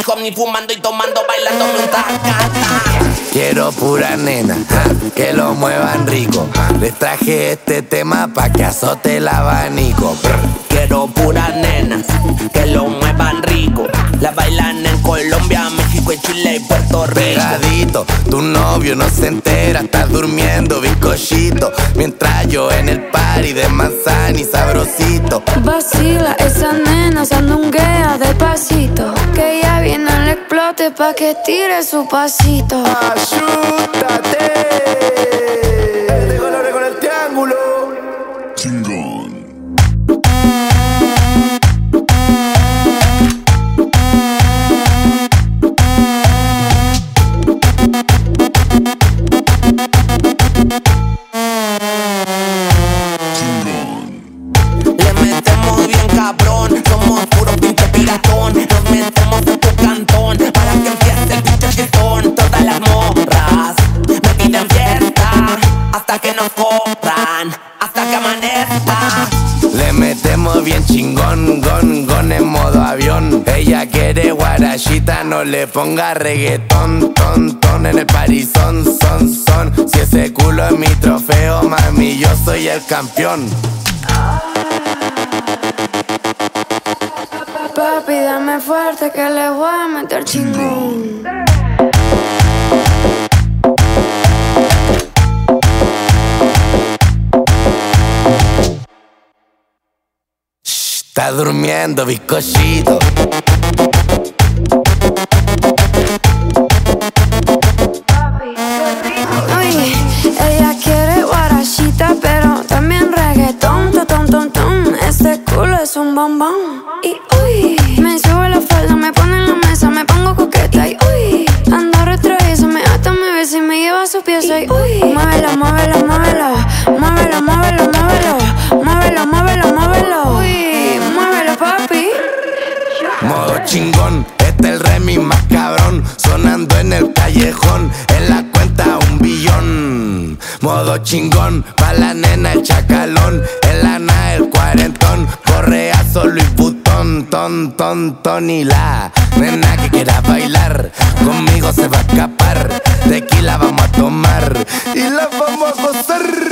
hop ni fumando y tomando, bailándome un tacata. Quiero pura nena, que lo muevan rico. Les traje este tema pa' que azote el abanico. Quiero puras nenas que lo muevan rico. La bailan en Colombia, México, Chile y Puerto Rico. Pegadito, tu novio no se entera, estás durmiendo bizcochito. Mientras yo en el party de manzana y sabrosito. Vacila, esa nena sandunguea despacito. Que ya viene el explote pa' que tire su pasito. ¡Ayúdate! De colores con el triángulo. Chingón. Le metemos bien cabrón, somos puros pinche piratón. Nos metemos en tu cantón para que empiece el pinche fiestón. Todas las morras me piden fiesta hasta que nos corran, hasta que amanezca. Le metemos bien chingón, gon en modo avión. Ella quiere guarachita, no le ponga reggaetón, ton en el parizón, son. Si ese culo es mi trofeo, mami, yo soy el campeón. Papi, dame fuerte que le voy a meter chingón. Está durmiendo bizcochito. Oye, ella quiere guarachita, pero también reggaetón, ton. Este culo es un bombón. Y uy, me sube la falda, me pone en la mesa, me pongo coqueta. Y uy, ando retraída, me ata, me besa y me lleva a su pieza. Y uy, muévelo. Uy, muévelo, papi. Modo chingón, este es el remix más cabrón. Sonando en el callejón, en la cuenta 1 billón. Modo chingón, pa' la nena el chacalón. En la nave el cuarentón, correazo Louis Vuitton, ton. Y la nena que quiera bailar, conmigo se va a escapar. Tequila vamos a tomar y la vamos a gozar.